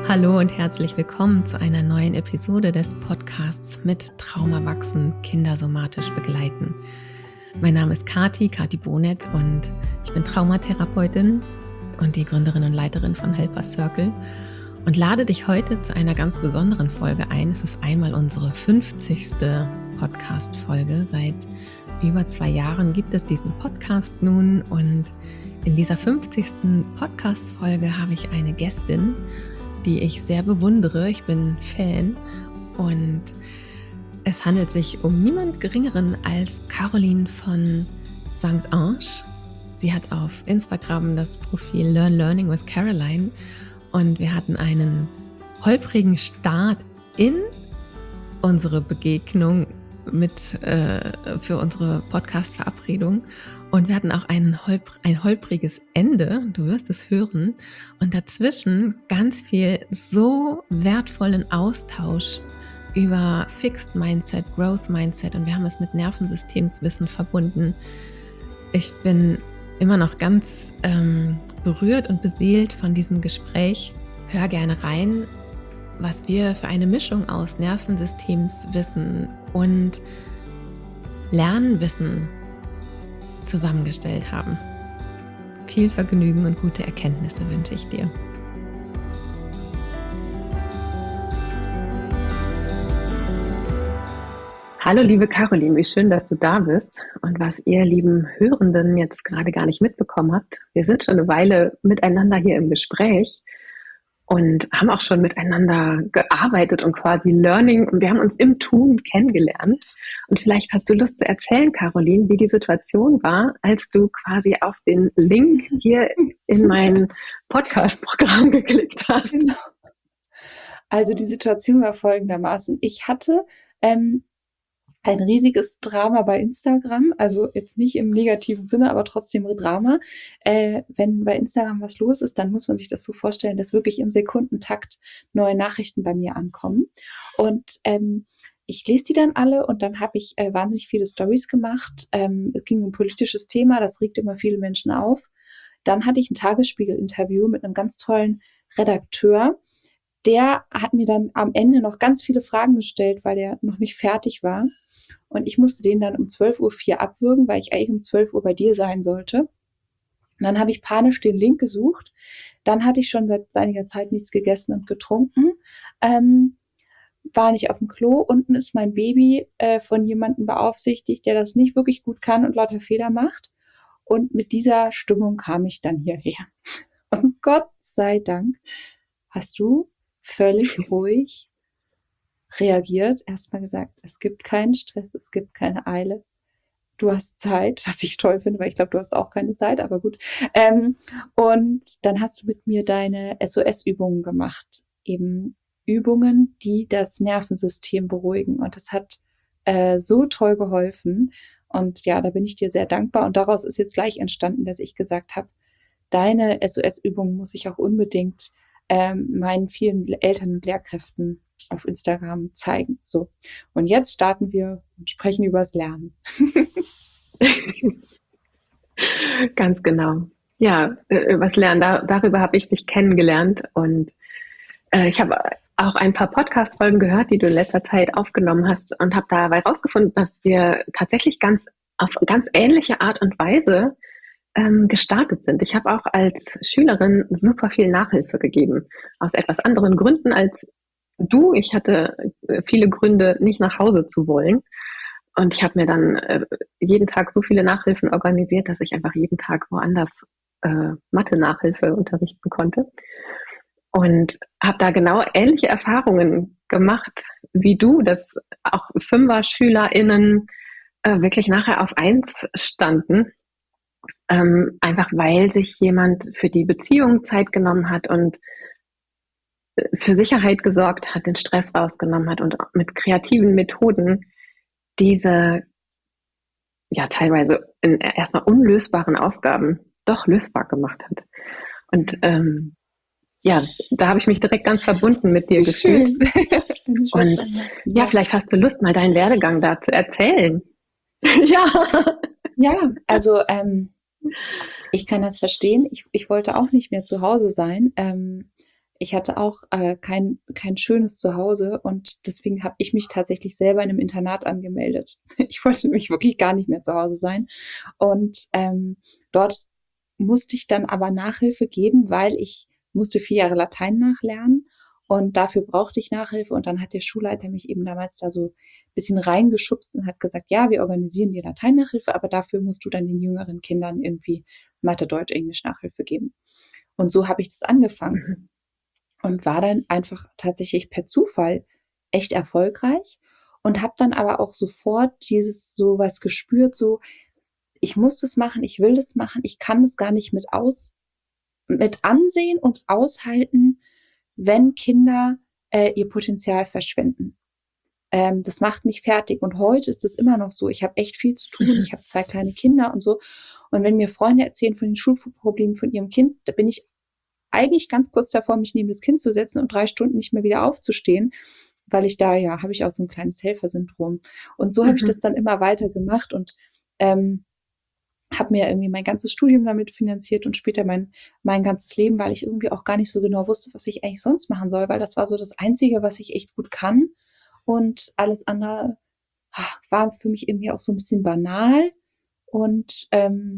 Hallo und herzlich willkommen zu einer neuen Episode des Podcasts mit Trauma wachsen, Kinder somatisch begleiten. Mein Name ist Kati Bonet und ich bin Traumatherapeutin und die Gründerin und Leiterin von Helper Circle und lade dich heute zu einer ganz besonderen Folge ein. Es ist einmal unsere 50. Podcast-Folge. Seit über 2 Jahren gibt es diesen Podcast nun und in dieser 50. Podcast-Folge habe ich eine Gästin, die ich sehr bewundere. Ich bin Fan und es handelt sich um niemand Geringeren als Caroline von St. Ange. Sie hat auf Instagram das Profil Learning with Caroline und wir hatten einen holprigen Start in unsere Begegnung für unsere Podcast-Verabredung. Und wir hatten auch ein holpriges Ende, du wirst es hören. Und dazwischen ganz viel so wertvollen Austausch über Fixed Mindset, Growth Mindset. Und wir haben es mit Nervensystemswissen verbunden. Ich bin immer noch ganz berührt und beseelt von diesem Gespräch. Hör gerne rein, was wir für eine Mischung aus Nervensystemswissen und Lernwissen zusammengestellt haben. Viel Vergnügen und gute Erkenntnisse wünsche ich dir. Hallo liebe Caroline, wie schön, dass du da bist. Und was ihr lieben Hörenden jetzt gerade gar nicht mitbekommen habt, wir sind schon eine Weile miteinander hier im Gespräch und haben auch schon miteinander gearbeitet und quasi Learning, und wir haben uns im Tun kennengelernt. Und vielleicht hast du Lust zu erzählen, Caroline, wie die Situation war, als du quasi auf den Link hier in mein Podcast-Programm geklickt hast. Also die Situation war folgendermaßen. Ich hatte ein riesiges Drama bei Instagram, also jetzt nicht im negativen Sinne, aber trotzdem Drama. Wenn bei Instagram was los ist, dann muss man sich das so vorstellen, dass wirklich im Sekundentakt neue Nachrichten bei mir ankommen. Und ich lese die dann alle und dann habe ich wahnsinnig viele Stories gemacht. Es ging um ein politisches Thema, das regt immer viele Menschen auf. Dann hatte ich ein Tagesspiegel-Interview mit einem ganz tollen Redakteur. Der hat mir dann am Ende noch ganz viele Fragen gestellt, weil der noch nicht fertig war. Und ich musste den dann um 12.04 Uhr abwürgen, weil ich eigentlich um 12 Uhr bei dir sein sollte. Und dann habe ich panisch den Link gesucht. Dann hatte ich schon seit einiger Zeit nichts gegessen und getrunken. War nicht auf dem Klo. Unten ist mein Baby von jemandem beaufsichtigt, der das nicht wirklich gut kann und lauter Fehler macht. Und mit dieser Stimmung kam ich dann hierher. Und Gott sei Dank hast du völlig ruhig reagiert. Erstmal gesagt, es gibt keinen Stress, es gibt keine Eile. Du hast Zeit, was ich toll finde, weil ich glaube, du hast auch keine Zeit, aber gut. Und dann hast du mit mir deine SOS-Übungen gemacht. Eben Übungen, die das Nervensystem beruhigen. Und das hat so toll geholfen. Und ja, da bin ich dir sehr dankbar. Und daraus ist jetzt gleich entstanden, dass ich gesagt habe, deine SOS-Übungen muss ich auch unbedingt meinen vielen Eltern und Lehrkräften auf Instagram zeigen. So. Und jetzt starten wir und sprechen über das Lernen. Ganz genau. Ja, übers Lernen, darüber habe ich dich kennengelernt und ich habe auch ein paar Podcast-Folgen gehört, die du in letzter Zeit aufgenommen hast und habe dabei herausgefunden, dass wir tatsächlich auf ganz ähnliche Art und Weise gestartet sind. Ich habe auch als Schülerin super viel Nachhilfe gegeben, aus etwas anderen Gründen als du. Ich hatte viele Gründe, nicht nach Hause zu wollen. Und ich habe mir dann jeden Tag so viele Nachhilfen organisiert, dass ich einfach jeden Tag woanders Mathe-Nachhilfe unterrichten konnte. Und habe da genau ähnliche Erfahrungen gemacht wie du, dass auch Fünfer-SchülerInnen wirklich nachher auf 1 standen. Einfach weil sich jemand für die Beziehung Zeit genommen hat und für Sicherheit gesorgt hat, den Stress rausgenommen hat und mit kreativen Methoden diese ja teilweise erstmal unlösbaren Aufgaben doch lösbar gemacht hat. Und ja, da habe ich mich direkt ganz verbunden mit dir gefühlt. Und ja, vielleicht hast du Lust, mal deinen Werdegang da zu erzählen. Ja, also ich kann das verstehen. Ich wollte auch nicht mehr zu Hause sein. ich hatte auch kein schönes Zuhause und deswegen habe ich mich tatsächlich selber in einem Internat angemeldet. Ich wollte nämlich wirklich gar nicht mehr zu Hause sein. Und dort musste ich dann aber Nachhilfe geben, weil ich musste 4 Jahre Latein nachlernen und dafür brauchte ich Nachhilfe. Und dann hat der Schulleiter mich eben damals da so ein bisschen reingeschubst und hat gesagt, ja, wir organisieren die Lateinnachhilfe, aber dafür musst du dann den jüngeren Kindern irgendwie Mathe, Deutsch, Englisch Nachhilfe geben. Und so habe ich das angefangen Mhm. und war dann einfach tatsächlich per Zufall echt erfolgreich und habe dann aber auch sofort dieses sowas gespürt, so ich muss das machen, ich will das machen, ich kann es gar nicht mit ansehen und aushalten, wenn Kinder ihr Potenzial verschwenden. Das macht mich fertig und heute ist es immer noch so. Ich habe echt viel zu tun. Ich Mhm. habe 2 kleine Kinder und so. Und wenn mir Freunde erzählen von den Schulproblemen von ihrem Kind, da bin ich eigentlich ganz kurz davor, mich neben das Kind zu setzen und 3 Stunden nicht mehr wieder aufzustehen, weil ich da, ja, habe ich auch so ein kleines Helfersyndrom. Und so habe ich das Mhm. dann immer weiter gemacht und ähm, habe mir irgendwie mein ganzes Studium damit finanziert und später mein ganzes Leben, weil ich irgendwie auch gar nicht so genau wusste, was ich eigentlich sonst machen soll, weil das war so das Einzige, was ich echt gut kann. Und alles andere war für mich irgendwie auch so ein bisschen banal. Und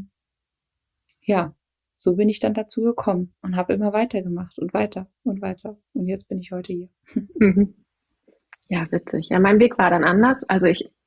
ja, so bin ich dann dazu gekommen und habe immer weitergemacht und weiter und weiter. Und jetzt bin ich heute hier. Mhm. Ja, witzig. Ja, mein Weg war dann anders. Also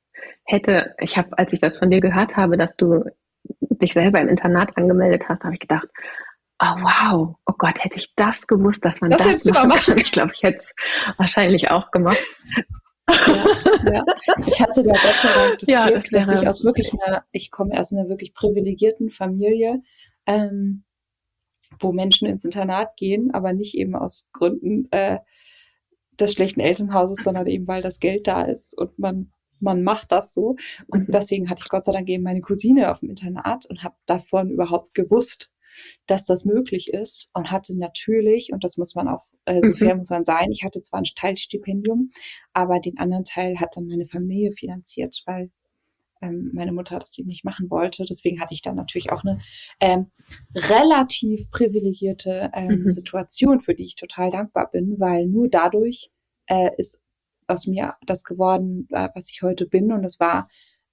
ich habe, als ich das von dir gehört habe, dass du dich selber im Internat angemeldet hast, habe ich gedacht, oh wow, oh Gott, hätte ich das gewusst, dass man Das das hättest du mal machen machen kann. können. Ich glaube, ich hätte es wahrscheinlich auch gemacht. Ja, ja. Ich hatte da Gott sei Dank das Ja, Glück, das dass wäre, ich komme aus einer wirklich privilegierten Familie, ähm, wo Menschen ins Internat gehen, aber nicht eben aus Gründen des schlechten Elternhauses, sondern eben weil das Geld da ist und man macht das so. Und mhm, deswegen hatte ich Gott sei Dank eben meine Cousine auf dem Internat und habe davon überhaupt gewusst, dass das möglich ist und hatte natürlich, und das muss man auch, so fair mhm, muss man sein, ich hatte zwar ein Teilstipendium, aber den anderen Teil hat dann meine Familie finanziert, weil meine Mutter das eben nicht machen wollte. Deswegen hatte ich dann natürlich auch eine ähm, relativ privilegierte mhm, Situation, für die ich total dankbar bin, weil nur dadurch ist aus mir das geworden, was ich heute bin. Und es war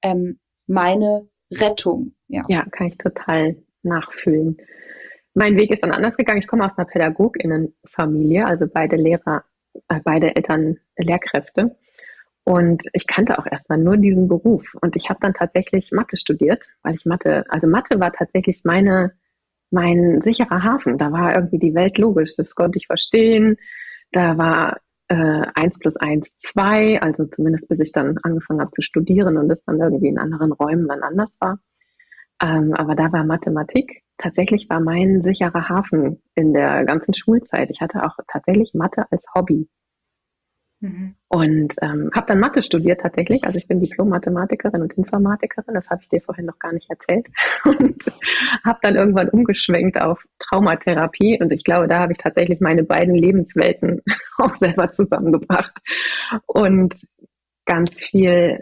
meine Rettung. Ja. ja, kann ich total nachfühlen. Mein Weg ist dann anders gegangen. Ich komme aus einer PädagogInnenfamilie, also beide Eltern Lehrkräfte. Und ich kannte auch erstmal nur diesen Beruf. Und ich habe dann tatsächlich Mathe studiert, weil also Mathe war tatsächlich mein sicherer Hafen. Da war irgendwie die Welt logisch. Das konnte ich verstehen. Da war 1 plus 1 2, also zumindest bis ich dann angefangen habe zu studieren und es dann irgendwie in anderen Räumen dann anders war. Aber da war Mathematik tatsächlich war mein sicherer Hafen in der ganzen Schulzeit. Ich hatte auch tatsächlich Mathe als Hobby. Mhm. Und habe dann Mathe studiert tatsächlich. Also ich bin Diplom-Mathematikerin und Informatikerin. Das habe ich dir vorhin noch gar nicht erzählt. Und habe dann irgendwann umgeschwenkt auf Traumatherapie. Und ich glaube, da habe ich tatsächlich meine beiden Lebenswelten auch selber zusammengebracht. Und ganz viel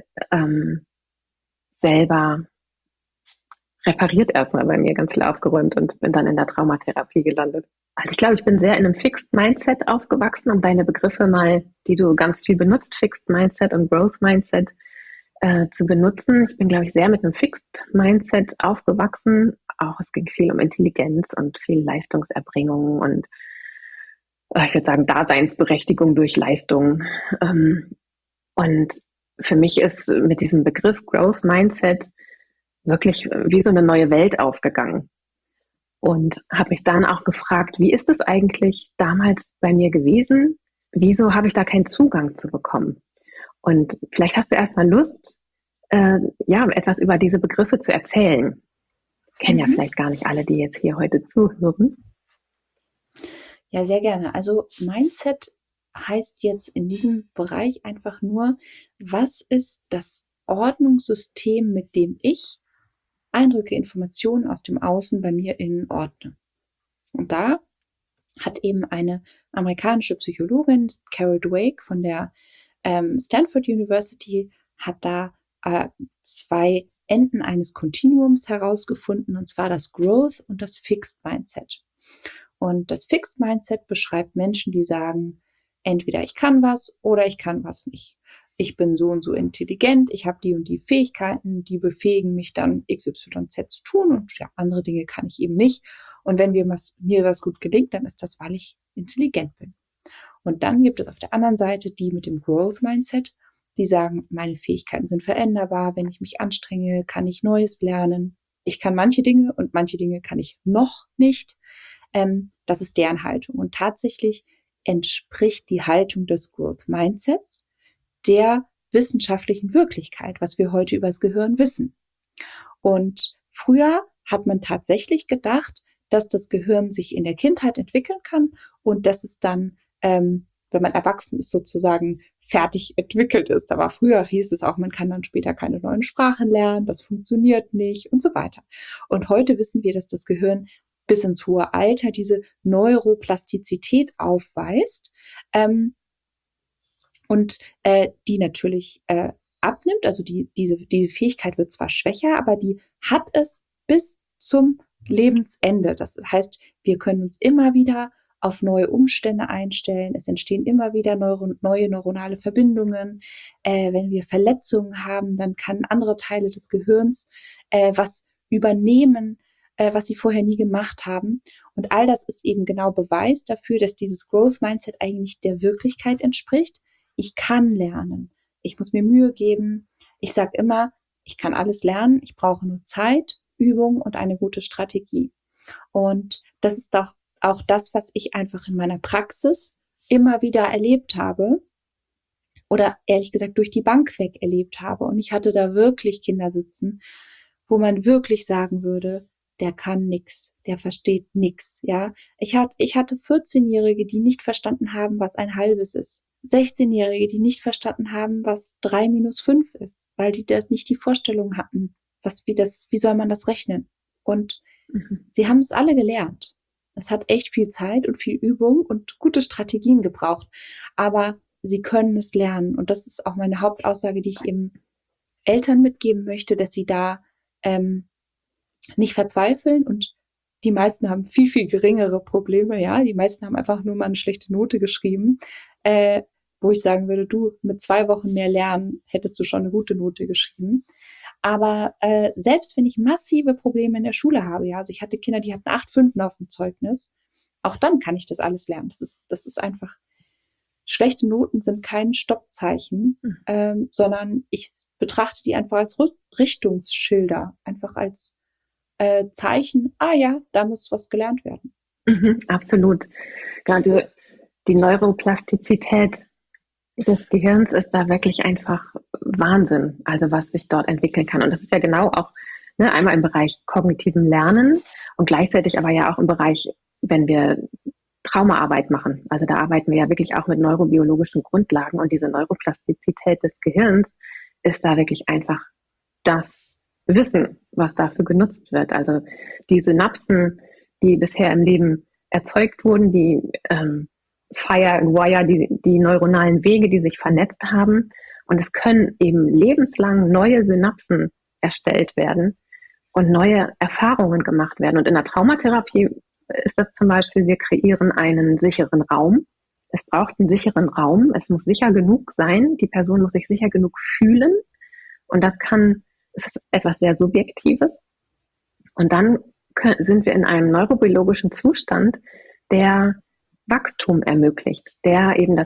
selber repariert erstmal bei mir, ganz viel aufgeräumt und bin dann in der Traumatherapie gelandet. Also ich glaube, ich bin sehr in einem Fixed Mindset aufgewachsen, um deine Begriffe mal, die du ganz viel benutzt, Fixed Mindset und Growth Mindset, zu benutzen. Ich bin, glaube ich, sehr mit einem Fixed Mindset aufgewachsen. Auch es ging viel um Intelligenz und viel Leistungserbringung und ich würde sagen Daseinsberechtigung durch Leistung. Und für mich ist mit diesem Begriff Growth Mindset wirklich wie so eine neue Welt aufgegangen. Und habe mich dann auch gefragt, wie ist es eigentlich damals bei mir gewesen? Wieso habe ich da keinen Zugang zu bekommen? Und vielleicht hast du erstmal Lust, ja, etwas über diese Begriffe zu erzählen. Kennen ja Mhm. vielleicht gar nicht alle, die jetzt hier heute zuhören. Ja, sehr gerne. Also Mindset heißt jetzt in diesem Bereich einfach nur, was ist das Ordnungssystem, mit dem ich Eindrücke, Informationen aus dem Außen bei mir innen ordne. Und da hat eben eine amerikanische Psychologin, Carol Dweck von der Stanford University, hat da 2 Enden eines Kontinuums herausgefunden, und zwar das Growth und das Fixed Mindset. Und das Fixed Mindset beschreibt Menschen, die sagen, entweder ich kann was oder ich kann was nicht. Ich bin so und so intelligent, ich habe die und die Fähigkeiten, die befähigen mich dann XYZ zu tun und ja, andere Dinge kann ich eben nicht. Und wenn mir was gut gelingt, dann ist das, weil ich intelligent bin. Und dann gibt es auf der anderen Seite die mit dem Growth Mindset, die sagen, meine Fähigkeiten sind veränderbar, wenn ich mich anstrenge, kann ich Neues lernen. Ich kann manche Dinge und manche Dinge kann ich noch nicht. Das ist deren Haltung. Und tatsächlich entspricht die Haltung des Growth Mindsets der wissenschaftlichen Wirklichkeit, was wir heute über das Gehirn wissen. Und früher hat man tatsächlich gedacht, dass das Gehirn sich in der Kindheit entwickeln kann und dass es dann, wenn man erwachsen ist, sozusagen fertig entwickelt ist. Aber früher hieß es auch, man kann dann später keine neuen Sprachen lernen, das funktioniert nicht und so weiter. Und heute wissen wir, dass das Gehirn bis ins hohe Alter diese Neuroplastizität aufweist, und die natürlich abnimmt. Also diese Fähigkeit wird zwar schwächer, aber die hat es bis zum Lebensende. Das heißt, wir können uns immer wieder auf neue Umstände einstellen. Es entstehen immer wieder neue neuronale Verbindungen. Wenn wir Verletzungen haben, dann kann andere Teile des Gehirns was übernehmen, was sie vorher nie gemacht haben. Und all das ist eben genau Beweis dafür, dass dieses Growth Mindset eigentlich der Wirklichkeit entspricht. Ich kann lernen. Ich muss mir Mühe geben. Ich sage immer, ich kann alles lernen. Ich brauche nur Zeit, Übung und eine gute Strategie. Und das ist doch auch das, was ich einfach in meiner Praxis immer wieder erlebt habe oder ehrlich gesagt durch die Bank weg erlebt habe. Und ich hatte da wirklich Kinder sitzen, wo man wirklich sagen würde, der kann nix, der versteht nix, ja. Ich hatte 14-Jährige, die nicht verstanden haben, was ein halbes ist. 16-Jährige, die nicht verstanden haben, was 3 minus 5 ist, weil die da nicht die Vorstellung hatten, wie soll man das rechnen? Und sie haben es alle gelernt. Es hat echt viel Zeit und viel Übung und gute Strategien gebraucht. Aber sie können es lernen. Und das ist auch meine Hauptaussage, die ich eben Eltern mitgeben möchte, dass sie da nicht verzweifeln. Und die meisten haben viel, viel geringere Probleme. Ja, die meisten haben einfach nur mal eine schlechte Note geschrieben, wo ich sagen würde, du, mit 2 Wochen mehr Lernen hättest du schon eine gute Note geschrieben. Aber selbst wenn ich massive Probleme in der Schule habe, ja, also ich hatte Kinder, die hatten 8 Fünfen auf dem Zeugnis, auch dann kann ich das alles lernen. Das ist einfach, schlechte Noten sind kein Stoppzeichen, sondern ich betrachte die einfach als Richtungsschilder, einfach als Zeichen, ja, da muss was gelernt werden. Absolut. Gerade die Neuroplastizität des Gehirns ist da wirklich einfach Wahnsinn, also was sich dort entwickeln kann. Und das ist ja genau auch einmal im Bereich kognitiven Lernen und gleichzeitig aber ja auch im Bereich, wenn wir Traumaarbeit machen. Also da arbeiten wir ja wirklich auch mit neurobiologischen Grundlagen und diese Neuroplastizität des Gehirns ist da wirklich einfach das Wissen, was dafür genutzt wird. Also die Synapsen, die bisher im Leben erzeugt wurden, die Fire and Wire, die neuronalen Wege, die sich vernetzt haben. Und es können eben lebenslang neue Synapsen erstellt werden und neue Erfahrungen gemacht werden. Und in der Traumatherapie ist das zum Beispiel, wir kreieren einen sicheren Raum. Es braucht einen sicheren Raum. Es muss sicher genug sein. Die Person muss sich sicher genug fühlen. Und es ist etwas sehr Subjektives. Und dann sind wir in einem neurobiologischen Zustand, der Wachstum ermöglicht, der eben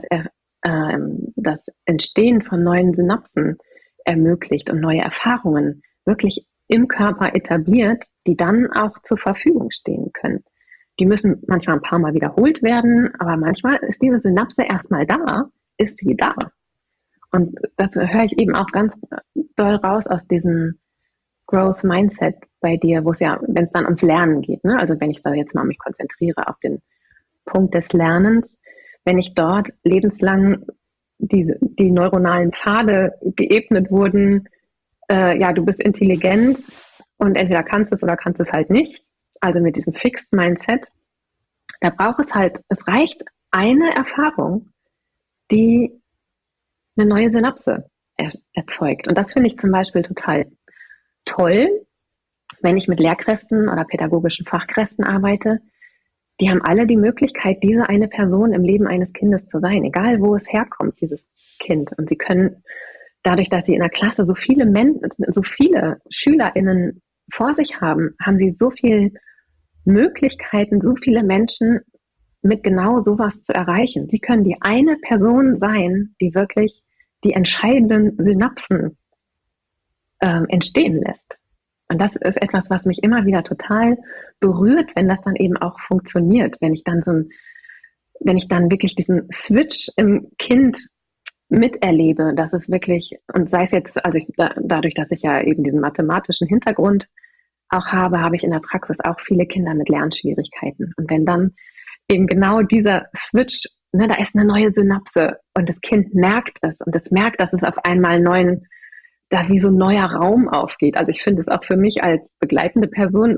das Entstehen von neuen Synapsen ermöglicht und neue Erfahrungen wirklich im Körper etabliert, die dann auch zur Verfügung stehen können. Die müssen manchmal ein paar Mal wiederholt werden, aber manchmal ist diese Synapse erstmal da, ist sie da. Und das höre ich eben auch ganz doll raus aus diesem Growth Mindset bei dir, wo es ja, wenn es dann ums Lernen geht, also wenn ich da jetzt mal mich konzentriere auf den Punkt des Lernens, wenn ich dort lebenslang die neuronalen Pfade geebnet wurden, du bist intelligent und entweder kannst es oder kannst es halt nicht, also mit diesem Fixed Mindset, da braucht es reicht eine Erfahrung, die eine neue Synapse erzeugt. Und das finde ich zum Beispiel total toll, wenn ich mit Lehrkräften oder pädagogischen Fachkräften arbeite, die haben alle die Möglichkeit, diese eine Person im Leben eines Kindes zu sein, egal wo es herkommt, dieses Kind. Und sie können dadurch, dass sie in der Klasse so viele SchülerInnen vor sich haben, haben sie so viele Möglichkeiten, so viele Menschen mit genau sowas zu erreichen. Sie können die eine Person sein, die wirklich die entscheidenden Synapsen entstehen lässt. Und das ist etwas, was mich immer wieder total berührt, wenn das dann eben auch funktioniert, wenn ich dann wirklich diesen Switch im Kind miterlebe, dass es wirklich, und sei es jetzt, also dadurch, dass ich ja eben diesen mathematischen Hintergrund auch habe ich in der Praxis auch viele Kinder mit Lernschwierigkeiten. Und wenn dann eben genau dieser Switch, ne, da ist eine neue Synapse und das Kind merkt es und es merkt, dass es auf einmal da wie so ein neuer Raum aufgeht. Also ich finde es auch für mich als begleitende Person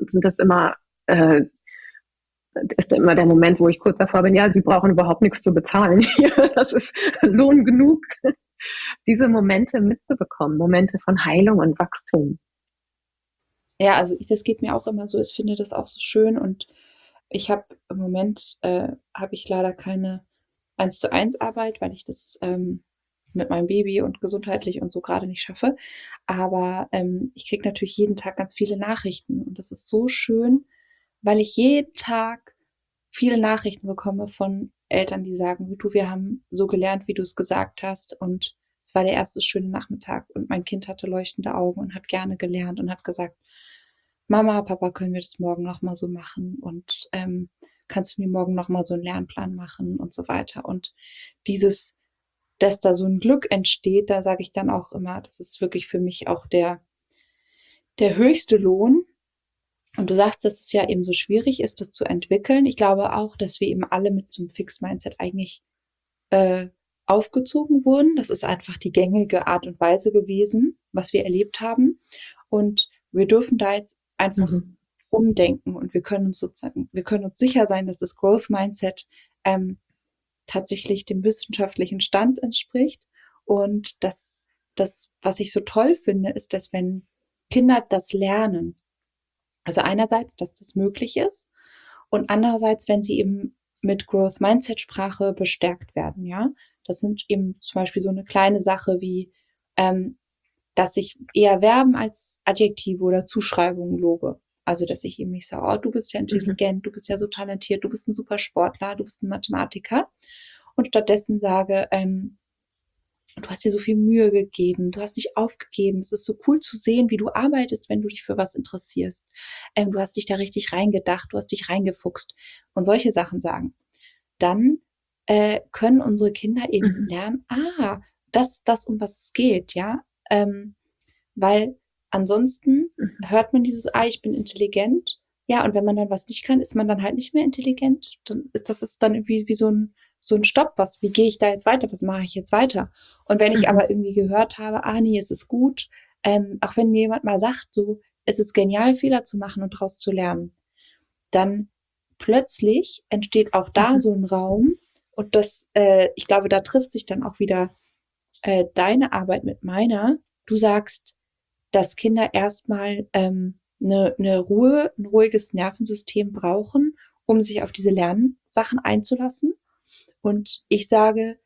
ist immer der Moment, wo ich kurz davor bin, ja, Sie brauchen überhaupt nichts zu bezahlen hier. Das ist Lohn genug, diese Momente mitzubekommen, Momente von Heilung und Wachstum. Ja, also das geht mir auch immer so. Ich finde das auch so schön und ich habe im Moment habe ich leider keine 1:1 Arbeit, weil ich das mit meinem Baby und gesundheitlich und so gerade nicht schaffe. Aber ich kriege natürlich jeden Tag ganz viele Nachrichten und das ist so schön, weil ich jeden Tag viele Nachrichten bekomme von Eltern, die sagen, du, wir haben so gelernt, wie du es gesagt hast und es war der erste schöne Nachmittag und mein Kind hatte leuchtende Augen und hat gerne gelernt und hat gesagt, Mama, Papa, können wir das morgen nochmal so machen und kannst du mir morgen nochmal so einen Lernplan machen und so weiter. Und dass da so ein Glück entsteht, da sage ich dann auch immer, das ist wirklich für mich auch der höchste Lohn. Und du sagst, dass es ja eben so schwierig ist, das zu entwickeln. Ich glaube auch, dass wir eben alle mit so einem Fixed Mindset eigentlich aufgezogen wurden. Das ist einfach die gängige Art und Weise gewesen, was wir erlebt haben. Und wir dürfen da jetzt einfach umdenken und wir können uns sicher sein, dass das Growth Mindset tatsächlich dem wissenschaftlichen Stand entspricht. Und das, was ich so toll finde, ist, dass wenn Kinder das lernen, also einerseits, dass das möglich ist und andererseits, wenn sie eben mit Growth Mindset Sprache bestärkt werden, ja. Das sind eben zum Beispiel so eine kleine Sache wie, dass ich eher Verben als Adjektive oder Zuschreibungen lobe. Also, dass ich eben nicht sage, oh, du bist ja intelligent, du bist ja so talentiert, du bist ein super Sportler, du bist ein Mathematiker. Und stattdessen sage, du hast dir so viel Mühe gegeben, du hast dich aufgegeben. Es ist so cool zu sehen, wie du arbeitest, wenn du dich für was interessierst. Du hast dich da richtig reingedacht, du hast dich reingefuchst und solche Sachen sagen. Dann können unsere Kinder eben lernen, das ist das, um was es geht, ja. Weil ansonsten hört man dieses, ich bin intelligent. Ja, und wenn man dann was nicht kann, ist man dann halt nicht mehr intelligent. Dann ist das dann irgendwie wie so ein Stopp, wie gehe ich da jetzt weiter, was mache ich jetzt weiter? Und wenn ich aber irgendwie gehört habe, nee, es ist gut, auch wenn mir jemand mal sagt, so, es ist genial, Fehler zu machen und daraus zu lernen, dann plötzlich entsteht auch da so ein Raum und ich glaube, da trifft sich dann auch wieder deine Arbeit mit meiner. Du sagst, dass Kinder erstmal ein ruhiges Nervensystem brauchen, um sich auf diese Lernsachen einzulassen. Und ich sage,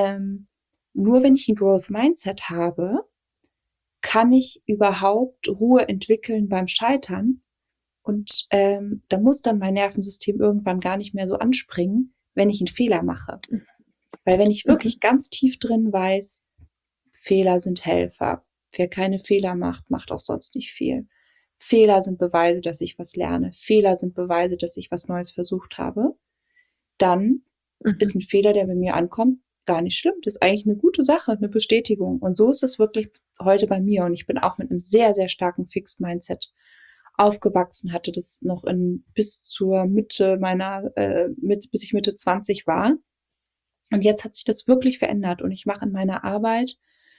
nur wenn ich ein Growth Mindset habe, kann ich überhaupt Ruhe entwickeln beim Scheitern. Und da muss dann mein Nervensystem irgendwann gar nicht mehr so anspringen, wenn ich einen Fehler mache. Weil wenn ich wirklich ganz tief drin weiß, Fehler sind Helfer. Wer keine Fehler macht, macht auch sonst nicht viel. Fehler sind Beweise, dass ich was lerne. Fehler sind Beweise, dass ich was Neues versucht habe. Dann ist ein Fehler, der bei mir ankommt, gar nicht schlimm. Das ist eigentlich eine gute Sache, eine Bestätigung. Und so ist es wirklich heute bei mir. Und ich bin auch mit einem sehr, sehr starken Fixed Mindset aufgewachsen, hatte das noch bis zur Mitte bis ich Mitte 20 war. Und jetzt hat sich das wirklich verändert. Und ich mache in meiner Arbeit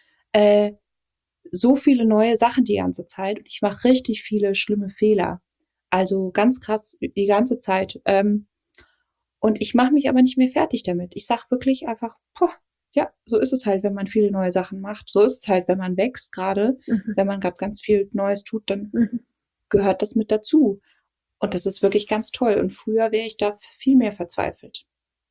so viele neue Sachen die ganze Zeit und ich mache richtig viele schlimme Fehler. Also ganz krass die ganze Zeit. Und ich mache mich aber nicht mehr fertig damit. Ich sage wirklich einfach, ja, so ist es halt, wenn man viele neue Sachen macht. So ist es halt, wenn man wächst gerade. Wenn man gerade ganz viel Neues tut, dann gehört das mit dazu. Und das ist wirklich ganz toll. Und früher wäre ich da viel mehr verzweifelt.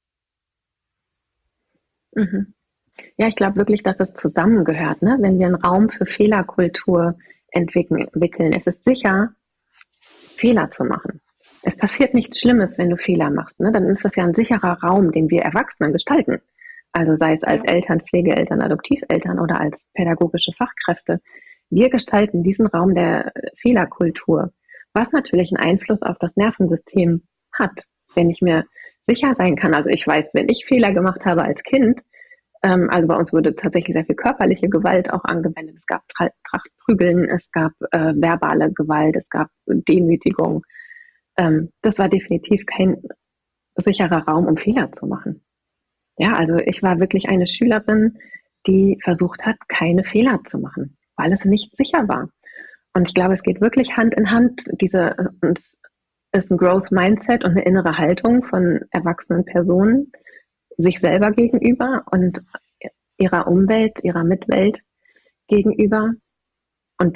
Mhm. Ja, ich glaube wirklich, dass es zusammengehört, ne? Wenn wir einen Raum für Fehlerkultur entwickeln. Es ist sicher, Fehler zu machen. Es passiert nichts Schlimmes, wenn du Fehler machst, ne? Dann ist das ja ein sicherer Raum, den wir Erwachsenen gestalten. Also sei es als Ja. Eltern, Pflegeeltern, Adoptiveltern oder als pädagogische Fachkräfte. Wir gestalten diesen Raum der Fehlerkultur, was natürlich einen Einfluss auf das Nervensystem hat. Wenn ich mir sicher sein kann, also ich weiß, wenn ich Fehler gemacht habe als Kind, also bei uns wurde tatsächlich sehr viel körperliche Gewalt auch angewendet. Es gab Trachtprügeln, es gab verbale Gewalt, es gab Demütigung. Das war definitiv kein sicherer Raum, um Fehler zu machen. Ja, also ich war wirklich eine Schülerin, die versucht hat, keine Fehler zu machen, weil es nicht sicher war. Und ich glaube, es geht wirklich Hand in Hand. Und es ist ein Growth Mindset und eine innere Haltung von erwachsenen Personen sich selber gegenüber und ihrer Umwelt, ihrer Mitwelt gegenüber. Und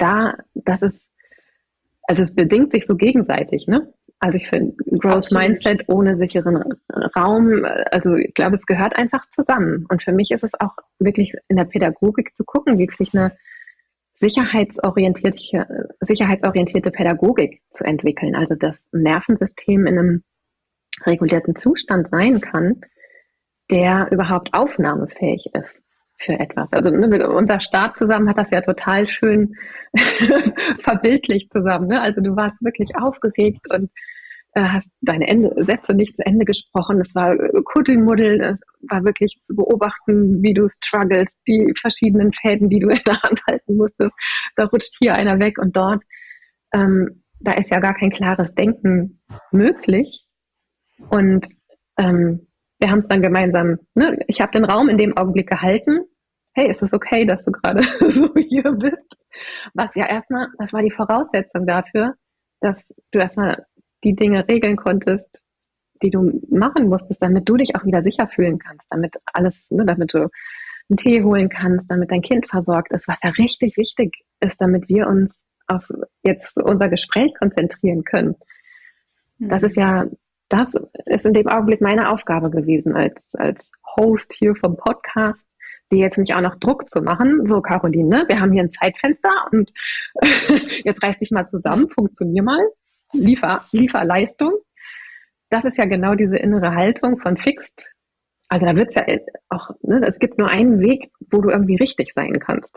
also es bedingt sich so gegenseitig, ne? Also ich finde Growth Absolut. Mindset ohne sicheren Raum, also ich glaube, es gehört einfach zusammen. Und für mich ist es auch wirklich in der Pädagogik zu gucken, wirklich eine sicherheitsorientierte Pädagogik zu entwickeln. Also dass ein Nervensystem in einem regulierten Zustand sein kann, der überhaupt aufnahmefähig ist für etwas. Also unser Start zusammen hat das ja total schön verbildlicht zusammen. Ne? Also du warst wirklich aufgeregt und hast deine Sätze nicht zu Ende gesprochen. Es war Kuddelmuddel, es war wirklich zu beobachten, wie du strugglest, die verschiedenen Fäden, die du in der Hand halten musstest. Da rutscht hier einer weg und dort. Da ist ja gar kein klares Denken möglich. Und wir haben es dann gemeinsam, ne? Ich habe den Raum in dem Augenblick gehalten. Hey, ist es okay, dass du gerade so hier bist? Das war die Voraussetzung dafür, dass du erstmal die Dinge regeln konntest, die du machen musstest, damit du dich auch wieder sicher fühlen kannst, damit alles, ne, damit du einen Tee holen kannst, damit dein Kind versorgt ist, was ja richtig wichtig ist, damit wir uns auf jetzt unser Gespräch konzentrieren können. Das ist in dem Augenblick meine Aufgabe gewesen als Host hier vom Podcast, die jetzt nicht auch noch Druck zu machen. So, Caroline, ne? Wir haben hier ein Zeitfenster und jetzt reiß dich mal zusammen, funktionier mal, liefer Leistung. Das ist ja genau diese innere Haltung von Fixed. Also da wird's ja auch, ne, es gibt nur einen Weg, wo du irgendwie richtig sein kannst.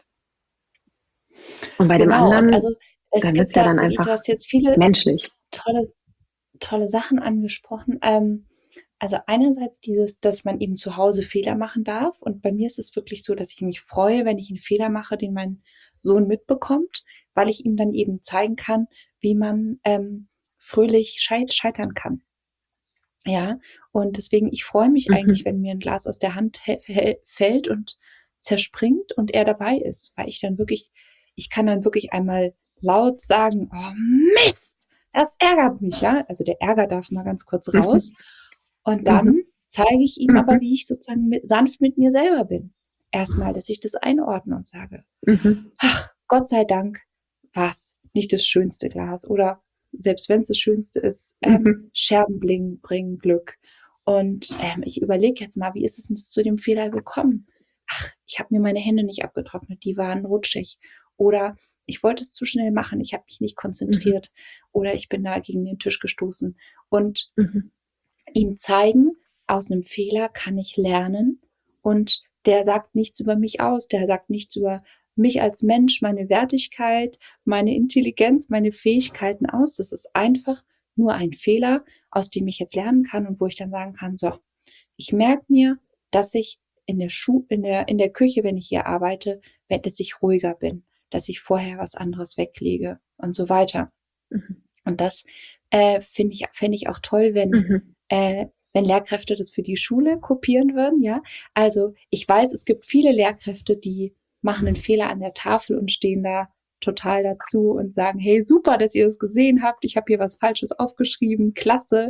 Und bei dem anderen, also es dann wird's gibt ja da, dann du einfach hast jetzt viele menschlich. tolle Sachen angesprochen. Also einerseits dass man eben zu Hause Fehler machen darf. Und bei mir ist es wirklich so, dass ich mich freue, wenn ich einen Fehler mache, den mein Sohn mitbekommt, weil ich ihm dann eben zeigen kann, wie man fröhlich scheitern kann. Ja, und deswegen, ich freue mich eigentlich, wenn mir ein Glas aus der Hand fällt und zerspringt und er dabei ist, weil ich kann dann wirklich einmal laut sagen, oh Mist, das ärgert mich, ja. Also der Ärger darf mal ganz kurz raus. Und dann zeige ich ihm aber, wie ich sozusagen sanft mit mir selber bin. Erstmal, dass ich das einordne und sage, ach, Gott sei Dank war es nicht das schönste Glas oder selbst wenn es das Schönste ist, Scherben bringen Glück. Und ich überlege jetzt mal, wie ist es denn zu dem Fehler gekommen? Ach, ich habe mir meine Hände nicht abgetrocknet, die waren rutschig. Oder ich wollte es zu schnell machen, ich habe mich nicht konzentriert. Oder ich bin da gegen den Tisch gestoßen. Und ihm zeigen, aus einem Fehler kann ich lernen. Und der sagt nichts über mich aus, der sagt nichts über mich als Mensch, meine Wertigkeit, meine Intelligenz, meine Fähigkeiten aus. Das ist einfach nur ein Fehler, aus dem ich jetzt lernen kann und wo ich dann sagen kann, so, ich merke mir, dass ich in der Küche, wenn ich hier arbeite, dass ich ruhiger bin, dass ich vorher was anderes weglege und so weiter. Und das fände ich auch toll, wenn Lehrkräfte das für die Schule kopieren würden, ja. Also ich weiß, es gibt viele Lehrkräfte, die machen einen Fehler an der Tafel und stehen da total dazu und sagen, hey, super, dass ihr das gesehen habt, ich habe hier was Falsches aufgeschrieben, klasse.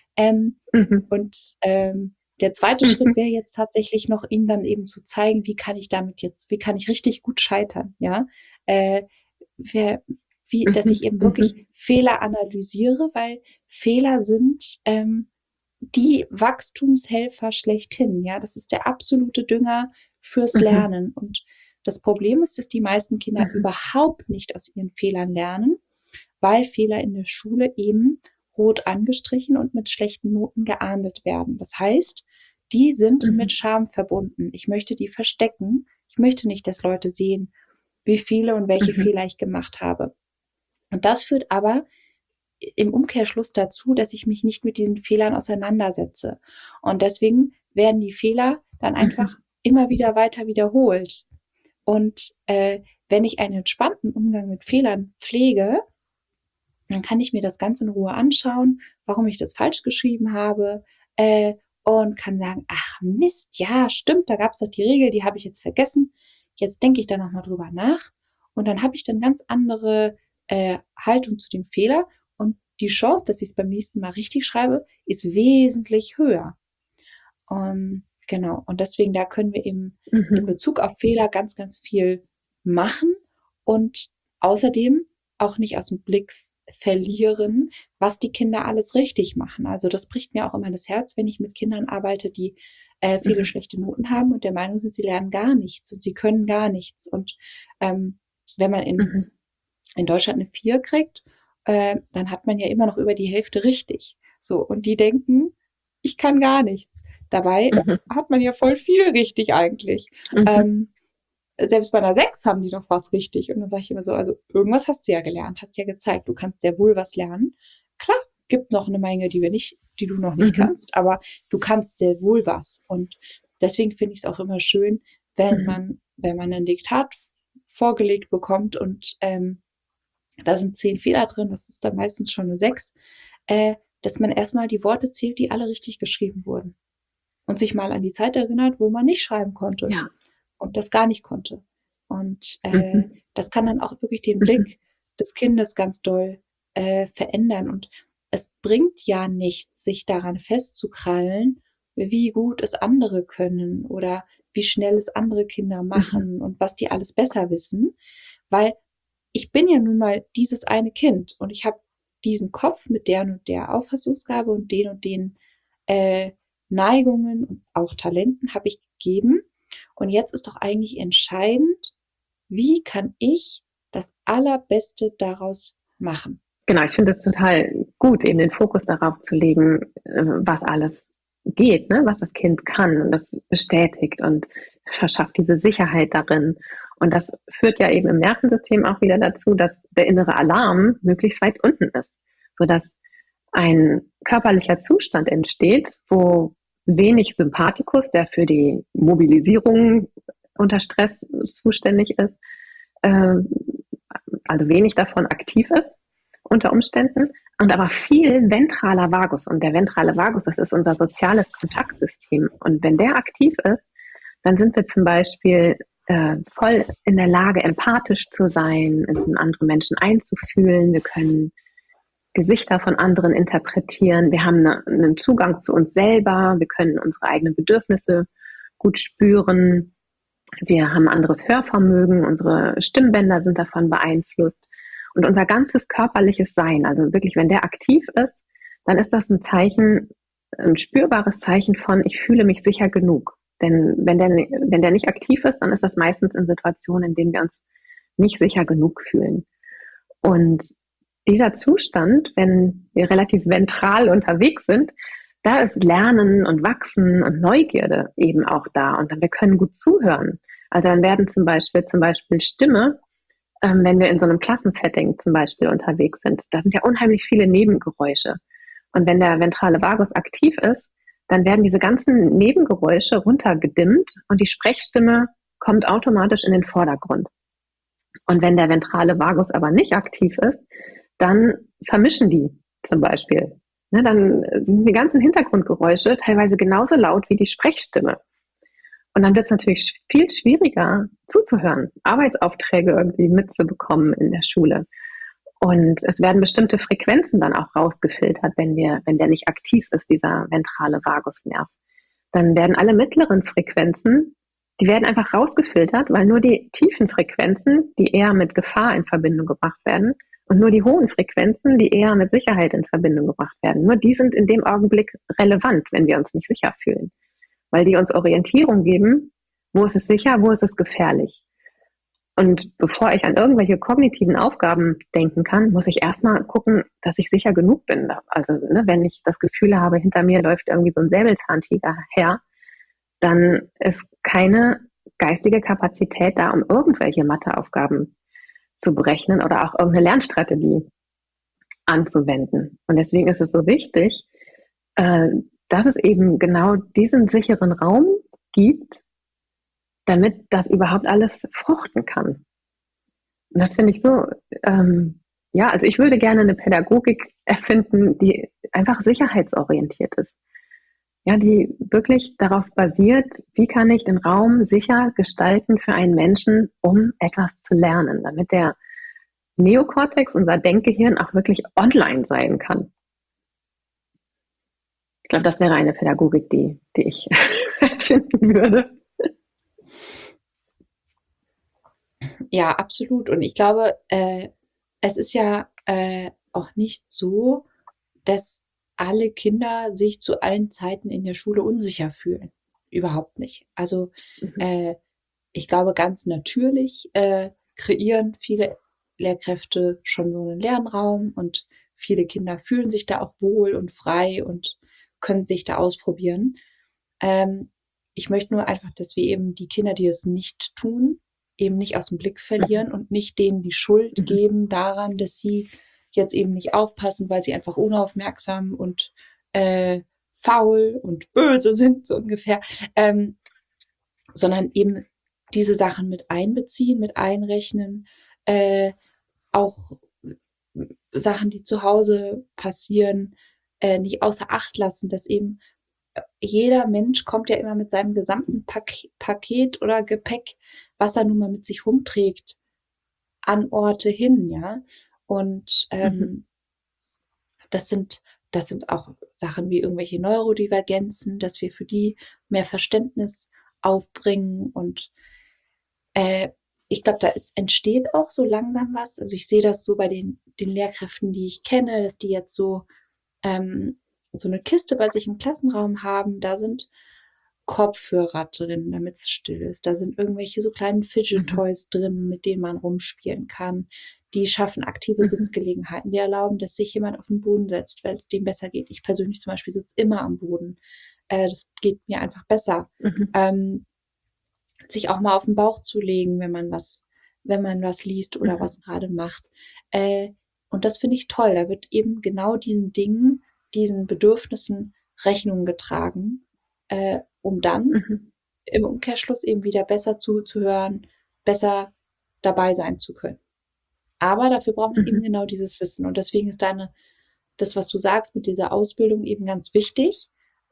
Und der zweite Schritt wäre jetzt tatsächlich noch, ihnen dann eben zu zeigen, wie kann ich richtig gut scheitern, ja. dass ich eben wirklich Fehler analysiere, weil Fehler sind die Wachstumshelfer schlechthin. Ja, das ist der absolute Dünger fürs Lernen. Und das Problem ist, dass die meisten Kinder überhaupt nicht aus ihren Fehlern lernen, weil Fehler in der Schule eben rot angestrichen und mit schlechten Noten geahndet werden. Das heißt, die sind mit Scham verbunden. Ich möchte die verstecken. Ich möchte nicht, dass Leute sehen, wie viele und welche Fehler ich gemacht habe. Und das führt aber im Umkehrschluss dazu, dass ich mich nicht mit diesen Fehlern auseinandersetze. Und deswegen werden die Fehler dann einfach immer wieder weiter wiederholt. Und wenn ich einen entspannten Umgang mit Fehlern pflege, dann kann ich mir das ganz in Ruhe anschauen, warum ich das falsch geschrieben habe, und kann sagen, ach Mist, ja, stimmt, da gab es doch die Regel, die habe ich jetzt vergessen. Jetzt denke ich da nochmal drüber nach. Und dann habe ich dann ganz andere Haltung zu dem Fehler. Und die Chance, dass ich es beim nächsten Mal richtig schreibe, ist wesentlich höher. Genau. Und deswegen, da können wir eben in Bezug auf Fehler ganz, ganz viel machen und außerdem auch nicht aus dem Blick verlieren, was die Kinder alles richtig machen. Also das bricht mir auch immer das Herz, wenn ich mit Kindern arbeite, die viele schlechte Noten haben und der Meinung sind, sie lernen gar nichts und sie können gar nichts. Und wenn man in Deutschland eine 4 kriegt, dann hat man ja immer noch über die Hälfte richtig. So, und die denken, ich kann gar nichts. Dabei hat man ja voll viel richtig eigentlich. Selbst bei einer 6 haben die doch was richtig. Und dann sage ich immer so, also irgendwas hast du ja gelernt, hast ja gezeigt, du kannst sehr wohl was lernen. Klar, gibt noch eine Menge, die du noch nicht kannst, aber du kannst sehr wohl was. Und deswegen finde ich es auch immer schön, wenn man ein Diktat vorgelegt bekommt und da sind 10 Fehler drin, das ist dann meistens schon eine 6, dass man erstmal die Worte zählt, die alle richtig geschrieben wurden. Und sich mal an die Zeit erinnert, wo man nicht schreiben konnte. Ja. Und das gar nicht konnte. Und das kann dann auch wirklich den Blick des Kindes ganz doll verändern. Und es bringt ja nichts, sich daran festzukrallen, wie gut es andere können oder wie schnell es andere Kinder machen und was die alles besser wissen. Weil ich bin ja nun mal dieses eine Kind und ich habe diesen Kopf mit der und der Auffassungsgabe und den Neigungen und auch Talenten habe ich gegeben. Und jetzt ist doch eigentlich entscheidend, wie kann ich das Allerbeste daraus machen? Genau, ich finde es total gut, eben den Fokus darauf zu legen, was alles geht, ne? Was das Kind kann und das bestätigt und verschafft diese Sicherheit darin. Und das führt ja eben im Nervensystem auch wieder dazu, dass der innere Alarm möglichst weit unten ist, sodass ein körperlicher Zustand entsteht, wo wenig Sympathikus, der für die Mobilisierung unter Stress zuständig ist, also wenig davon aktiv ist unter Umständen, und aber viel ventraler Vagus. Und der ventrale Vagus, das ist unser soziales Kontaktsystem. Und wenn der aktiv ist, dann sind wir zum Beispiel voll in der Lage, empathisch zu sein, in andere Menschen einzufühlen. Wir können Gesichter von anderen interpretieren. Wir haben einen Zugang zu uns selber. Wir können unsere eigenen Bedürfnisse gut spüren. Wir haben ein anderes Hörvermögen. Unsere Stimmbänder sind davon beeinflusst. Und unser ganzes körperliches Sein, also wirklich, wenn der aktiv ist, dann ist das ein Zeichen, ein spürbares Zeichen von, ich fühle mich sicher genug. Denn wenn der nicht aktiv ist, dann ist das meistens in Situationen, in denen wir uns nicht sicher genug fühlen. Und dieser Zustand, wenn wir relativ ventral unterwegs sind, da ist Lernen und Wachsen und Neugierde eben auch da. Und dann wir können gut zuhören. Also dann werden zum Beispiel Stimme, wenn wir in so einem Klassensetting zum Beispiel unterwegs sind, da sind ja unheimlich viele Nebengeräusche. Und wenn der ventrale Vagus aktiv ist, dann werden diese ganzen Nebengeräusche runtergedimmt und die Sprechstimme kommt automatisch in den Vordergrund. Und wenn der ventrale Vagus aber nicht aktiv ist, dann vermischen die zum Beispiel. Ne, dann sind die ganzen Hintergrundgeräusche teilweise genauso laut wie die Sprechstimme. Und dann wird es natürlich viel schwieriger zuzuhören, Arbeitsaufträge irgendwie mitzubekommen in der Schule. Und es werden bestimmte Frequenzen dann auch rausgefiltert, wenn der nicht aktiv ist, dieser ventrale Vagusnerv. Dann werden alle mittleren Frequenzen, die werden einfach rausgefiltert, weil nur die tiefen Frequenzen, die eher mit Gefahr in Verbindung gebracht werden, Und nur die hohen Frequenzen, die eher mit Sicherheit in Verbindung gebracht werden, nur die sind in dem Augenblick relevant, wenn wir uns nicht sicher fühlen, weil die uns Orientierung geben, wo ist es sicher, wo ist es gefährlich. Und bevor ich an irgendwelche kognitiven Aufgaben denken kann, muss ich erstmal gucken, dass ich sicher genug bin. Also wenn ich das Gefühl habe, hinter mir läuft irgendwie so ein Säbelzahntiger her, dann ist keine geistige Kapazität da, um irgendwelche Matheaufgaben zu berechnen oder auch irgendeine Lernstrategie anzuwenden. Und deswegen ist es so wichtig, dass es eben genau diesen sicheren Raum gibt, damit das überhaupt alles fruchten kann. Und das finde ich so, also ich würde gerne eine Pädagogik erfinden, die einfach sicherheitsorientiert ist. Ja, die wirklich darauf basiert, wie kann ich den Raum sicher gestalten für einen Menschen, um etwas zu lernen, damit der Neokortex, unser Denkgehirn, auch wirklich online sein kann. Ich glaube, das wäre eine Pädagogik, die ich erfinden würde. Ja, absolut. Und ich glaube, es ist ja auch nicht so, dass alle Kinder sich zu allen Zeiten in der Schule unsicher fühlen. Überhaupt nicht. Also ich glaube, ganz natürlich kreieren viele Lehrkräfte schon so einen Lernraum und viele Kinder fühlen sich da auch wohl und frei und können sich da ausprobieren. Ich möchte nur einfach, dass wir eben die Kinder, die es nicht tun, eben nicht aus dem Blick verlieren und nicht denen die Schuld geben daran, dass sie jetzt eben nicht aufpassen, weil sie einfach unaufmerksam und faul und böse sind, so ungefähr, sondern eben diese Sachen mit einbeziehen, mit einrechnen, auch Sachen, die zu Hause passieren, nicht außer Acht lassen, dass eben jeder Mensch kommt ja immer mit seinem gesamten Paket oder Gepäck, was er nun mal mit sich rumträgt, an Orte hin, ja. Und das sind auch Sachen wie irgendwelche Neurodivergenzen, dass wir für die mehr Verständnis aufbringen. Und ich glaube, entsteht auch so langsam was. Also ich sehe das so bei den Lehrkräften, die ich kenne, dass die jetzt so eine Kiste bei sich im Klassenraum haben. Da sind Kopfhörer drin, damit es still ist. Da sind irgendwelche so kleinen Fidget-Toys drin, mit denen man rumspielen kann. Die schaffen aktive Sitzgelegenheiten. Die erlauben, dass sich jemand auf den Boden setzt, weil es dem besser geht. Ich persönlich zum Beispiel sitze immer am Boden. Das geht mir einfach besser. Sich auch mal auf den Bauch zu legen, wenn man was liest oder was gerade macht. Und das finde ich toll. Da wird eben genau diesen Dingen, diesen Bedürfnissen Rechnung getragen, um dann im Umkehrschluss eben wieder besser zuzuhören, besser dabei sein zu können. Aber dafür braucht man eben genau dieses Wissen. Und deswegen ist das, was du sagst mit dieser Ausbildung eben ganz wichtig,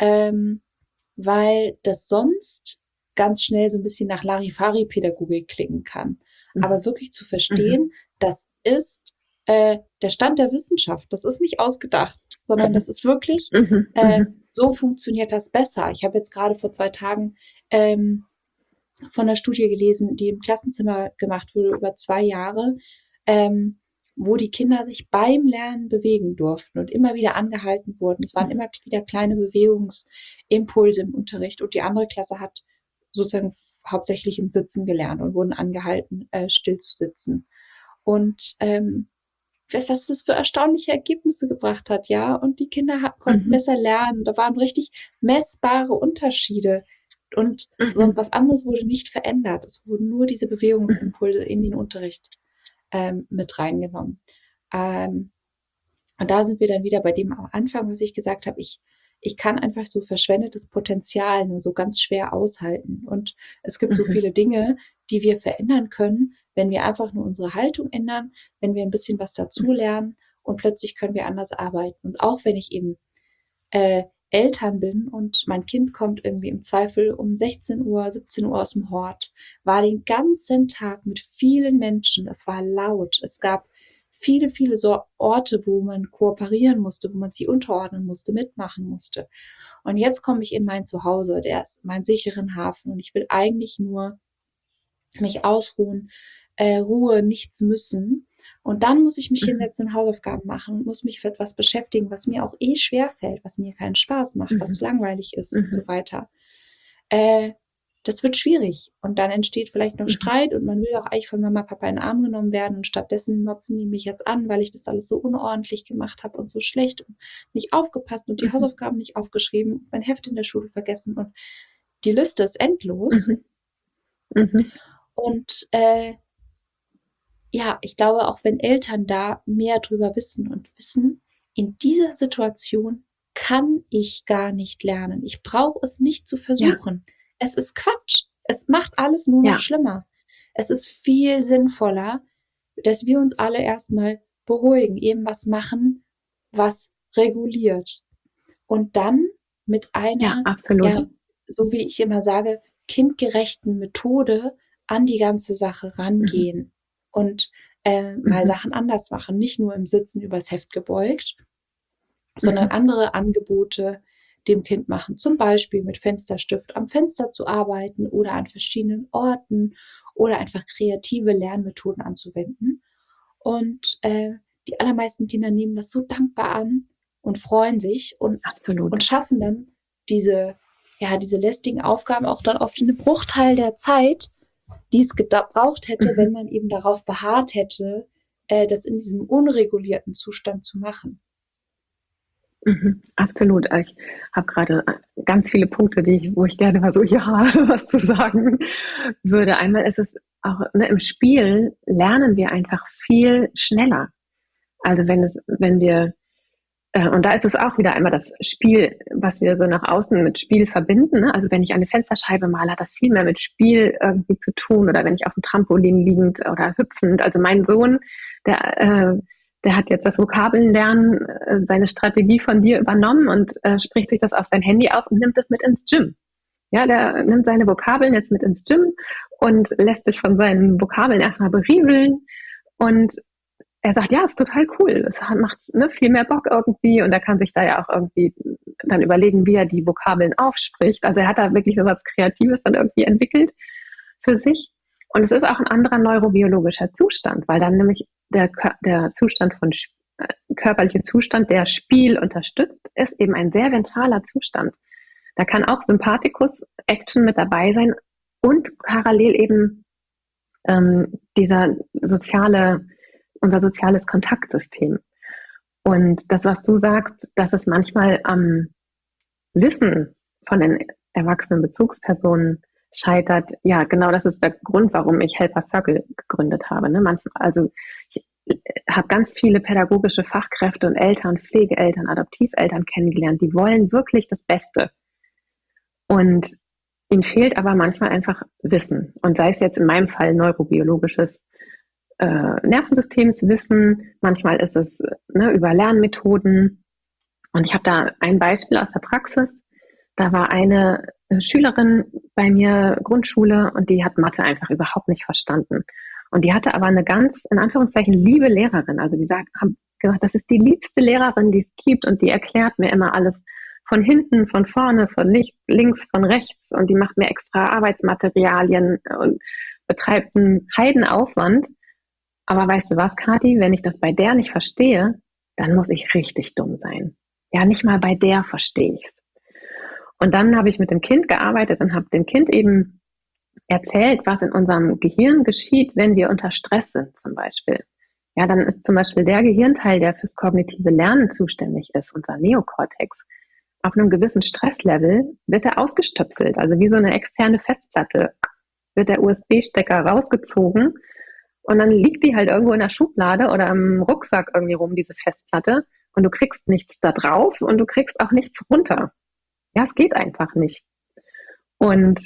weil das sonst ganz schnell so ein bisschen nach Larifari-Pädagogik klingen kann. Aber wirklich zu verstehen, das ist der Stand der Wissenschaft. Das ist nicht ausgedacht, sondern das ist wirklich, so funktioniert das besser. Ich habe jetzt gerade vor 2 Tagen von einer Studie gelesen, die im Klassenzimmer gemacht wurde über 2 Jahre, wo die Kinder sich beim Lernen bewegen durften und immer wieder angehalten wurden. Es waren immer wieder kleine Bewegungsimpulse im Unterricht und die andere Klasse hat sozusagen hauptsächlich im Sitzen gelernt und wurden angehalten, still zu sitzen. Und was das für erstaunliche Ergebnisse gebracht hat, ja. Und die Kinder konnten besser lernen. Da waren richtig messbare Unterschiede. Und sonst was anderes wurde nicht verändert. Es wurden nur diese Bewegungsimpulse in den Unterricht mit reingenommen. Und da sind wir dann wieder bei dem am Anfang, was ich gesagt habe, ich kann einfach so verschwendetes Potenzial nur so ganz schwer aushalten. Und es gibt so viele Dinge, die wir verändern können, wenn wir einfach nur unsere Haltung ändern, wenn wir ein bisschen was dazulernen und plötzlich können wir anders arbeiten. Und auch wenn ich eben Eltern bin und mein Kind kommt irgendwie im Zweifel um 16 Uhr, 17 Uhr aus dem Hort, war den ganzen Tag mit vielen Menschen, es war laut, es gab viele, viele so Orte, wo man kooperieren musste, wo man sich unterordnen musste, mitmachen musste. Und jetzt komme ich in mein Zuhause, der ist mein sicheren Hafen und ich will eigentlich nur mich ausruhen, Ruhe, nichts müssen. Und dann muss ich mich hinsetzen und Hausaufgaben machen, muss mich für etwas beschäftigen, was mir auch schwerfällt, was mir keinen Spaß macht, was langweilig ist und so weiter. Das wird schwierig. Und dann entsteht vielleicht noch Streit und man will auch eigentlich von Mama, Papa in den Arm genommen werden und stattdessen motzen die mich jetzt an, weil ich das alles so unordentlich gemacht habe und so schlecht und nicht aufgepasst und die Hausaufgaben nicht aufgeschrieben, mein Heft in der Schule vergessen und die Liste ist endlos. Und ja, ich glaube, auch wenn Eltern da mehr drüber wissen und wissen, in dieser Situation kann ich gar nicht lernen. Ich brauche es nicht zu versuchen. Ja. Es ist Quatsch. Es macht alles nur noch schlimmer. Es ist viel sinnvoller, dass wir uns alle erstmal beruhigen, eben was machen, was reguliert. Und dann mit einer, so wie ich immer sage, kindgerechten Methode an die ganze Sache rangehen und mal Sachen anders machen. Nicht nur im Sitzen übers Heft gebeugt, sondern andere Angebote dem Kind machen. Zum Beispiel mit Fensterstift am Fenster zu arbeiten oder an verschiedenen Orten oder einfach kreative Lernmethoden anzuwenden. Und die allermeisten Kinder nehmen das so dankbar an und freuen sich und schaffen dann diese lästigen Aufgaben auch dann oft in einem Bruchteil der Zeit, die es gebraucht hätte, wenn man eben darauf beharrt hätte, das in diesem unregulierten Zustand zu machen. Absolut. Ich habe gerade ganz viele Punkte, wo ich gerne mal so was zu sagen würde. Einmal ist es auch, im Spiel lernen wir einfach viel schneller. Also wenn wir, und da ist es auch wieder einmal das Spiel, was wir so nach außen mit Spiel verbinden. Ne? Also wenn ich eine Fensterscheibe male, hat das viel mehr mit Spiel irgendwie zu tun. Oder wenn ich auf dem Trampolin liegend oder hüpfend. Also mein Sohn, der hat jetzt das Vokabelnlernen, seine Strategie von dir übernommen und spricht sich das auf sein Handy auf und nimmt es mit ins Gym. Ja, der nimmt seine Vokabeln jetzt mit ins Gym und lässt sich von seinen Vokabeln erstmal berieseln. Und er sagt, ja, ist total cool. Es macht viel mehr Bock irgendwie und er kann sich da ja auch irgendwie dann überlegen, wie er die Vokabeln aufspricht. Also er hat da wirklich so was Kreatives dann irgendwie entwickelt für sich. Und es ist auch ein anderer neurobiologischer Zustand, weil dann nämlich der Zustand von körperlicher Zustand, der Spiel unterstützt, ist eben ein sehr ventraler Zustand. Da kann auch Sympathikus-Action mit dabei sein und parallel eben unser soziales Kontaktsystem. Und das, was du sagst, dass es manchmal am Wissen von den erwachsenen Bezugspersonen scheitert, ja, genau das ist der Grund, warum ich Helper Circle gegründet habe. Ne? Ich habe ganz viele pädagogische Fachkräfte und Eltern, Pflegeeltern, Adoptiveltern kennengelernt, die wollen wirklich das Beste. Und ihnen fehlt aber manchmal einfach Wissen. Und sei es jetzt in meinem Fall neurobiologisches Nervensystemswissen, manchmal ist es über Lernmethoden. Und ich habe da ein Beispiel aus der Praxis. Da war eine Schülerin bei mir, Grundschule, und die hat Mathe einfach überhaupt nicht verstanden. Und die hatte aber eine ganz, in Anführungszeichen, liebe Lehrerin. Also die haben gesagt, das ist die liebste Lehrerin, die es gibt, und die erklärt mir immer alles von hinten, von vorne, von links, von rechts, und die macht mir extra Arbeitsmaterialien und betreibt einen Heidenaufwand. Aber weißt du was, Kathi, wenn ich das bei der nicht verstehe, dann muss ich richtig dumm sein. Ja, nicht mal bei der verstehe ich es. Und dann habe ich mit dem Kind gearbeitet und habe dem Kind eben erzählt, was in unserem Gehirn geschieht, wenn wir unter Stress sind zum Beispiel. Ja, dann ist zum Beispiel der Gehirnteil, der fürs kognitive Lernen zuständig ist, unser Neokortex, auf einem gewissen Stresslevel wird er ausgestöpselt. Also wie so eine externe Festplatte wird der USB-Stecker rausgezogen und dann liegt die halt irgendwo in der Schublade oder im Rucksack irgendwie rum, diese Festplatte, und du kriegst nichts da drauf und du kriegst auch nichts runter. Ja, es geht einfach nicht. Und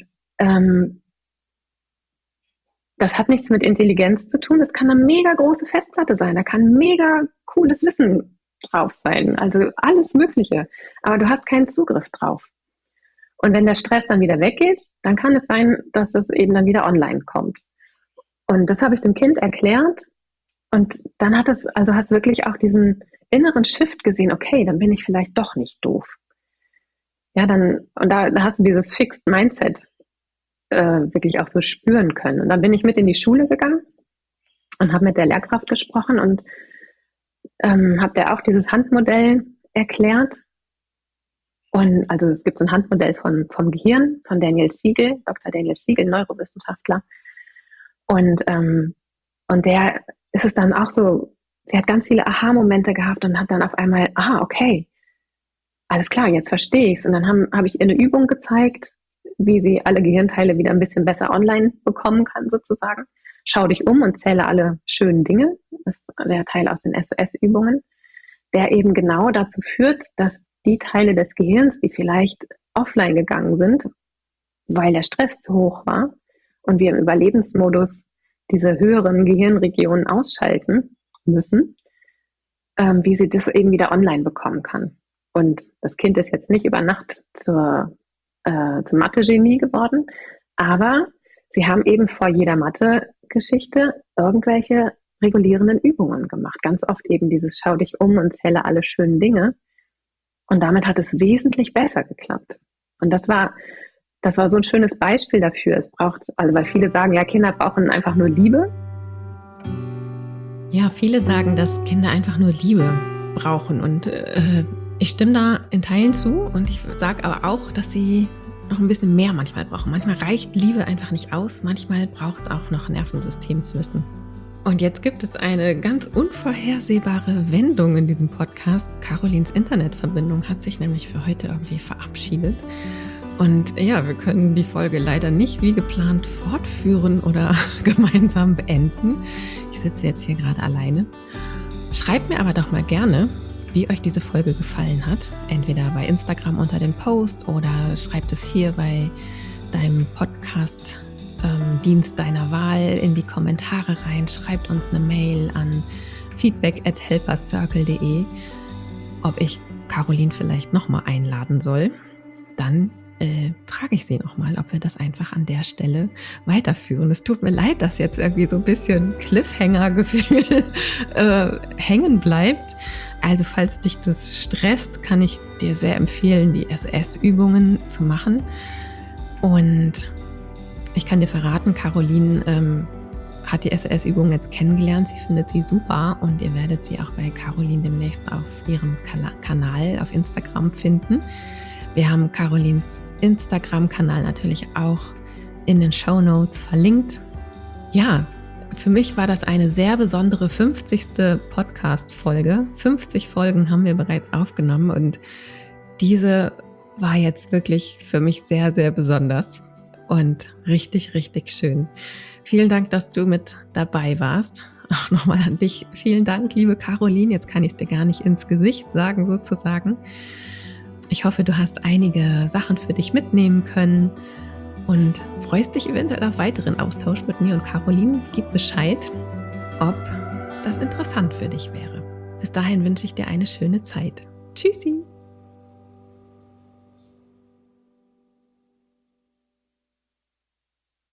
das hat nichts mit Intelligenz zu tun. Das kann eine mega große Festplatte sein. Da kann mega cooles Wissen drauf sein. Also alles Mögliche. Aber du hast keinen Zugriff drauf. Und wenn der Stress dann wieder weggeht, dann kann es sein, dass das eben dann wieder online kommt. Und das habe ich dem Kind erklärt. Und dann hast wirklich auch diesen inneren Shift gesehen. Okay, dann bin ich vielleicht doch nicht doof. Ja, da hast du dieses Fixed Mindset wirklich auch so spüren können. Und dann bin ich mit in die Schule gegangen und habe mit der Lehrkraft gesprochen und habe der auch dieses Handmodell erklärt. Und also es gibt so ein Handmodell vom Gehirn von Daniel Siegel, Dr. Daniel Siegel, Neurowissenschaftler. Und der ist es dann auch so, sie hat ganz viele Aha-Momente gehabt und hat dann auf einmal, okay, alles klar, jetzt verstehe ich es. Und dann habe ich ihr eine Übung gezeigt, wie sie alle Gehirnteile wieder ein bisschen besser online bekommen kann, sozusagen. Schau dich um und zähle alle schönen Dinge. Das ist der Teil aus den SOS-Übungen, der eben genau dazu führt, dass die Teile des Gehirns, die vielleicht offline gegangen sind, weil der Stress zu hoch war und wir im Überlebensmodus diese höheren Gehirnregionen ausschalten müssen, wie sie das eben wieder online bekommen kann. Und das Kind ist jetzt nicht über Nacht zum Mathe-Genie geworden, aber sie haben eben vor jeder Mathe-Geschichte irgendwelche regulierenden Übungen gemacht. Ganz oft eben dieses Schau dich um und zähle alle schönen Dinge. Und damit hat es wesentlich besser geklappt. Und das war so ein schönes Beispiel dafür. Es braucht, also weil viele sagen, ja, Kinder brauchen einfach nur Liebe. Ja, viele sagen, dass Kinder einfach nur Liebe brauchen. Und ich stimme da in Teilen zu. Und ich sage aber auch, dass sie noch ein bisschen mehr manchmal brauchen. Manchmal reicht Liebe einfach nicht aus. Manchmal braucht es auch noch Nervensystemswissen. Und jetzt gibt es eine ganz unvorhersehbare Wendung in diesem Podcast. Carolins Internetverbindung hat sich nämlich für heute irgendwie verabschiedet. Und ja, wir können die Folge leider nicht wie geplant fortführen oder gemeinsam beenden. Ich sitze jetzt hier gerade alleine. Schreibt mir aber doch mal gerne, wie euch diese Folge gefallen hat. Entweder bei Instagram unter dem Post oder schreibt es hier bei deinem Podcast Dienst deiner Wahl in die Kommentare rein. Schreibt uns eine Mail an feedback@helpercircle.de, ob ich Caroline vielleicht nochmal einladen soll. Dann frage ich sie nochmal, ob wir das einfach an der Stelle weiterführen. Es tut mir leid, dass jetzt irgendwie so ein bisschen Cliffhanger-Gefühl hängen bleibt. Also falls dich das stresst, kann ich dir sehr empfehlen, die SOS-Übungen zu machen. Und ich kann dir verraten, Caroline hat die SOS-Übung jetzt kennengelernt. Sie findet sie super und ihr werdet sie auch bei Caroline demnächst auf ihrem Kanal auf Instagram finden. Wir haben Carolins Instagram-Kanal natürlich auch in den Shownotes verlinkt. Ja, für mich war das eine sehr besondere 50. Podcast-Folge. 50 Folgen haben wir bereits aufgenommen und diese war jetzt wirklich für mich sehr, sehr besonders. Und richtig, richtig schön. Vielen Dank, dass du mit dabei warst. Auch nochmal an dich. Vielen Dank, liebe Caroline. Jetzt kann ich es dir gar nicht ins Gesicht sagen, sozusagen. Ich hoffe, du hast einige Sachen für dich mitnehmen können und freust dich eventuell auf weiteren Austausch mit mir und Caroline. Gib Bescheid, ob das interessant für dich wäre. Bis dahin wünsche ich dir eine schöne Zeit. Tschüssi!